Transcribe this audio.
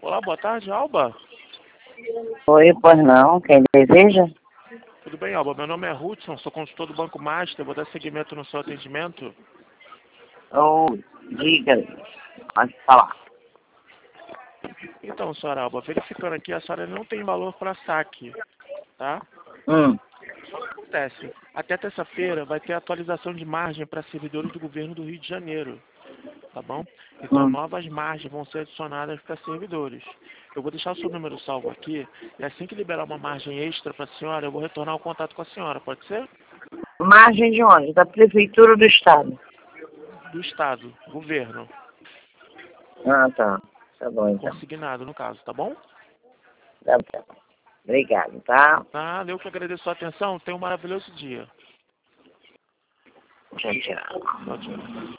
Olá, boa tarde, Alba. Oi, pois não, quem deseja? Tudo bem, Alba? Meu nome é Hudson, sou consultor do Banco Master, vou dar seguimento no seu atendimento. Diga, pode falar. Então, senhora Alba, verificando aqui, a senhora não tem valor para saque, tá? Hum, O que acontece? Até terça-feira vai ter atualização de margem para servidores do governo do Rio de Janeiro, tá bom? Então, hum. novas margens vão ser adicionadas para servidores. Eu vou deixar o seu número salvo aqui, e assim que liberar uma margem extra para a senhora, eu vou retornar o contato com a senhora, pode ser? Margem de onde? Da prefeitura ou do estado? Do Estado, governo, Ah, tá. Tá bom, então. consignado no caso, tá bom? Tá bom. Obrigado, tá? Ah, eu que agradeço a sua atenção. Tenha um maravilhoso dia. Tchau, tchau. Tchau, tchau.